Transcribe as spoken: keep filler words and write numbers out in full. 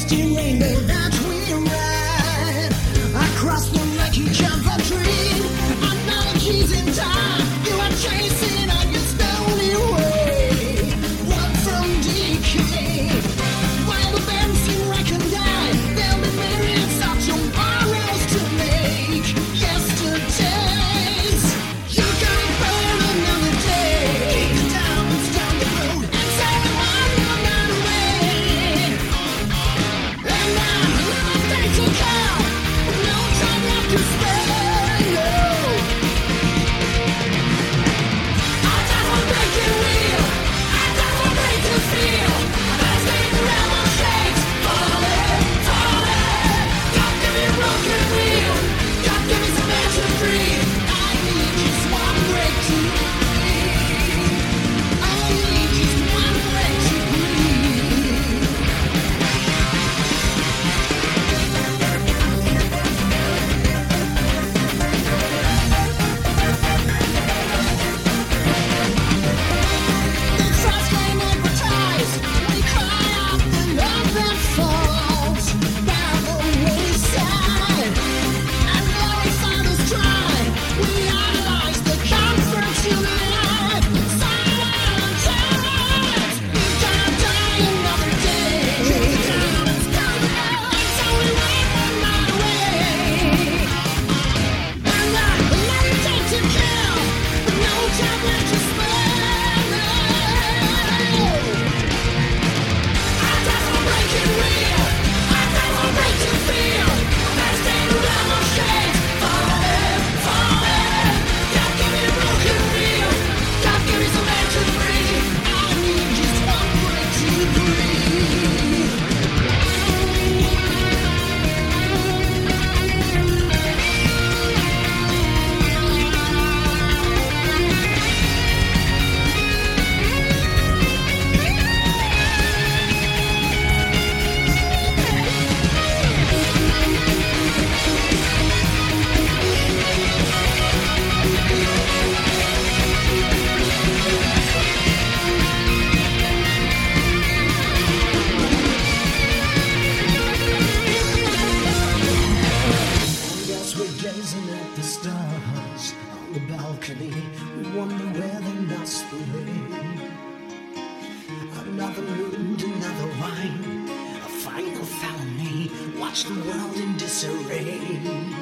misty rainbow that we ride across the wreckage of a dream. Analogies in time, you are chasing on your stony way. Walk from decay, while the bouncing reckon die. There'll be myriads of tomorrows to make yesterdays. You gotta burn another day. Kick the diamonds down the road and say one more night away. And now, last day to come, no time left to spare. No. I die for breaking wheel, I die for break to feel. Last day around my shakes, falling, falling. God give me a broken wheel, God give me some air to breathe. I need just one break to breathe. I need just one break to breathe. The trust flame advertised, we cry out the love that falls by the wayside. And though we find us dry, we idolize the comforts you live. Silent times, you gotta die another day. It's only one more night away. And I meditate to kill, but no time left to spare. No. I die for breaking wheel, I die for break to feel. Last day around my shades, falling, falling. God give me a broken wheel, God give me some air to breathe. I need just one break to breathe. And as we're gazing at the stars on the balcony, we wonder where they must be. Another mood, another wine, a final felony. Watch the world in disarray.